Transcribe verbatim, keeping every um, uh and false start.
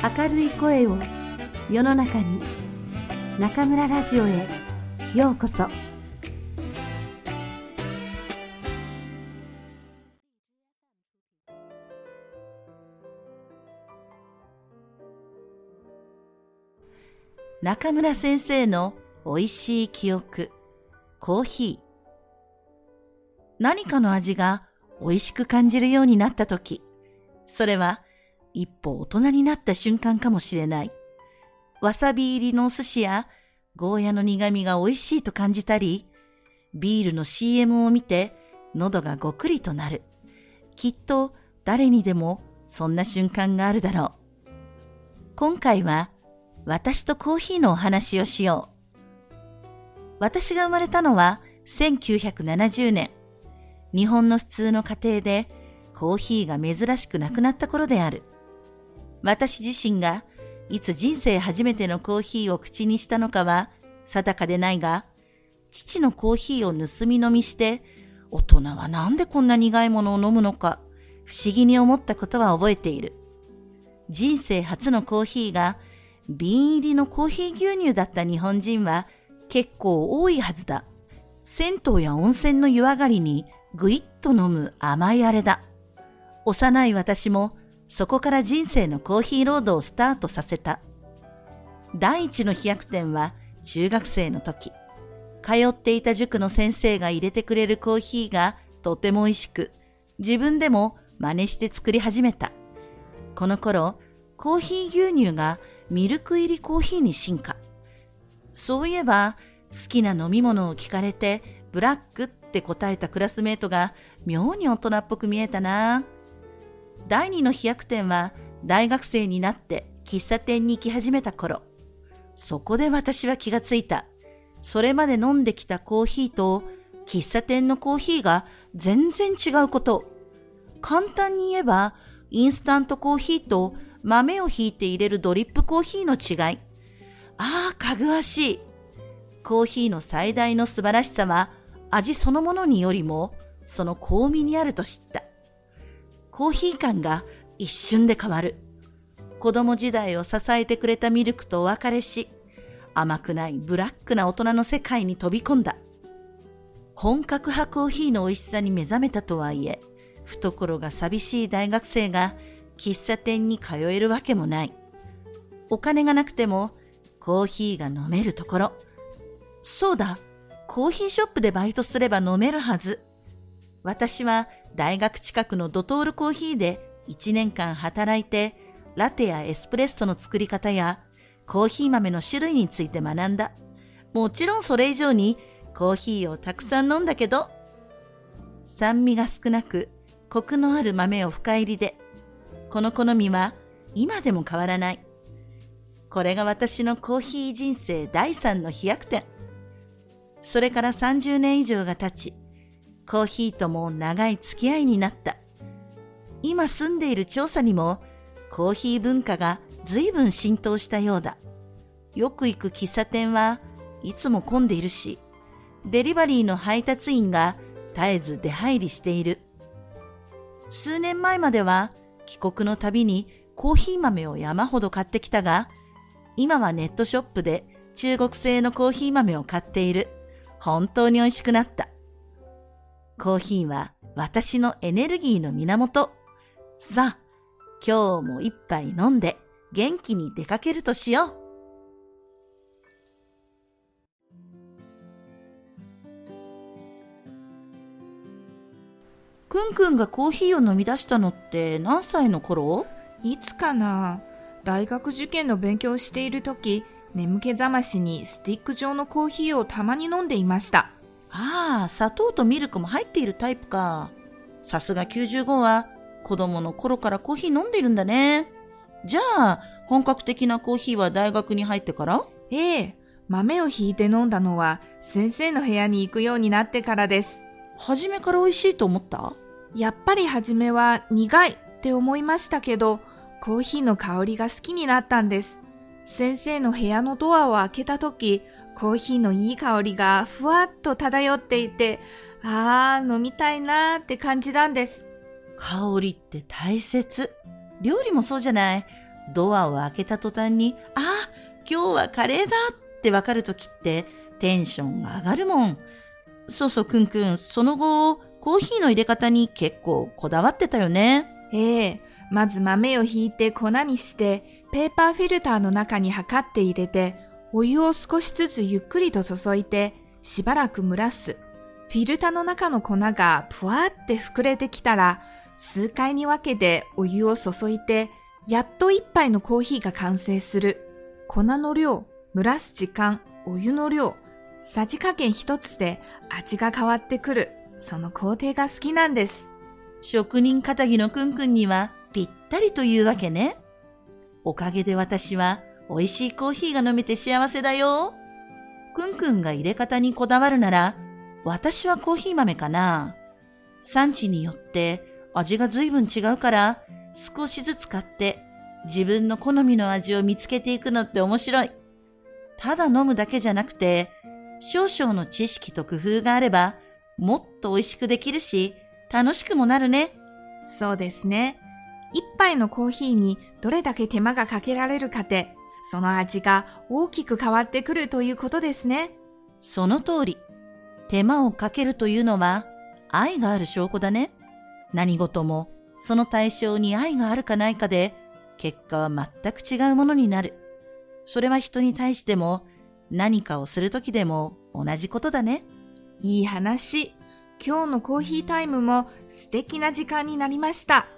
明るい声を世の中に。中村ラジオへようこそ。 中村先生のおいしい記憶、コーヒー。何かの味がおいしく感じるようになったとき、それは一歩大人になった瞬間かもしれない。わさび入りのお寿司やゴーヤの苦味がおいしいと感じたり、ビールの シーエム を見て喉がごくりとなる。きっと誰にでもそんな瞬間があるだろう。今回は私とコーヒーのお話をしよう。私が生まれたのはせんきゅうひゃくななじゅうねん。日本の普通の家庭でコーヒーが珍しくなくなった頃である。私自身がいつ人生初めてのコーヒーを口にしたのかは定かでないが、父のコーヒーを盗み飲みして、大人はなんでこんな苦いものを飲むのか不思議に思ったことは覚えている。人生初のコーヒーが瓶入りのコーヒー牛乳だった日本人は結構多いはずだ。銭湯や温泉の湯上がりにぐいっと飲む甘いあれだ。幼い私もそこから人生のコーヒーロードをスタートさせた。第一の飛躍点は中学生の時。通っていた塾の先生が入れてくれるコーヒーがとても美味しく、自分でも真似して作り始めた。この頃、コーヒー牛乳がミルク入りコーヒーに進化。そういえば、好きな飲み物を聞かれて、ブラックって答えたクラスメートが妙に大人っぽく見えたな。第二の飛躍点は、大学生になって喫茶店に行き始めた頃。そこで私は気がついた。それまで飲んできたコーヒーと、喫茶店のコーヒーが全然違うこと。簡単に言えば、インスタントコーヒーと豆をひいて入れるドリップコーヒーの違い。ああ、かぐわしい。コーヒーの最大の素晴らしさは、味そのものによりも、その香味にあると知った。コーヒー感が一瞬で変わる。子供時代を支えてくれたミルクとお別れし、甘くないブラックな大人の世界に飛び込んだ。本格派コーヒーの美味しさに目覚めたとはいえ、懐が寂しい大学生が喫茶店に通えるわけもない。お金がなくてもコーヒーが飲めるところ。そうだ、コーヒーショップでバイトすれば飲めるはず。私は大学近くのドトールコーヒーでいちねんかん働いて、ラテやエスプレッソの作り方やコーヒー豆の種類について学んだ。もちろんそれ以上にコーヒーをたくさん飲んだけど、酸味が少なくコクのある豆を深入りで、この好みは今でも変わらない。これが私のコーヒー人生第三の飛躍点。それからさんじゅうねん以上が経ち、コーヒーとも長い付き合いになった。今住んでいる調査にも、コーヒー文化が随分浸透したようだ。よく行く喫茶店はいつも混んでいるし、デリバリーの配達員が絶えず出入りしている。数年前までは帰国のたびにコーヒー豆を山ほど買ってきたが、今はネットショップで中国製のコーヒー豆を買っている。本当に美味しくなった。コーヒーは私のエネルギーの源。さあ、今日も一杯飲んで元気に出かけるとしよう。くんくんがコーヒーを飲み出したのって何歳の頃？ いつかな。大学受験の勉強をしているとき、眠気覚ましにスティック状のコーヒーをたまに飲んでいました。 ああ、砂糖とミルクも入っているタイプか。さすがきゅうじゅうごは子供の頃からコーヒー飲んでいるんだね。じゃあ、本格的なコーヒーは大学に入ってから？ ええ、豆をひいて飲んだのは先生の部屋に行くようになってからです。 初めから美味しいと思った？ やっぱり初めは苦いって思いましたけど、コーヒーの香りが好きになったんです。先生の部屋のドアを開けたとき、コーヒーのいい香りがふわっと漂っていて、あー、飲みたいなーって感じなんです。 香りって大切。料理もそうじゃない。 ドアを開けた途端に、ああ、今日はカレーだってわかるときってテンションが上がるもん。そうそう、くんくん、その後、コーヒーの入れ方に結構こだわってたよね。 ええ、まず豆をひいて粉にして、ペーパーフィルターの中に測って入れて、お湯を少しずつゆっくりと注いで、しばらく蒸らす。フィルターの中の粉がぷわって膨れてきたら、数回に分けてお湯を注いで、やっと一杯のコーヒーが完成する。粉の量、蒸らす時間、お湯の量、さじ加減一つで味が変わってくる。その工程が好きなんです。 職人かたぎのくんくんにはぴったりというわけね。おかげで私は美味しいコーヒーが飲めて幸せだよ。くんくんが入れ方にこだわるなら、私はコーヒー豆かな。産地によって味が随分違うから、少しずつ買って自分の好みの味を見つけていくのって面白い。ただ飲むだけじゃなくて、少々の知識と工夫があれば、もっと美味しくできるし、楽しくもなるね。 そうですね。一杯のコーヒーにどれだけ手間がかけられるかで、その味が大きく変わってくるということですね。 その通り。手間をかけるというのは愛がある証拠だね。何事もその対象に愛があるかないかで、結果は全く違うものになる。それは人に対しても何かをするときでも同じことだね。 いい話。今日のコーヒータイムも素敵な時間になりました。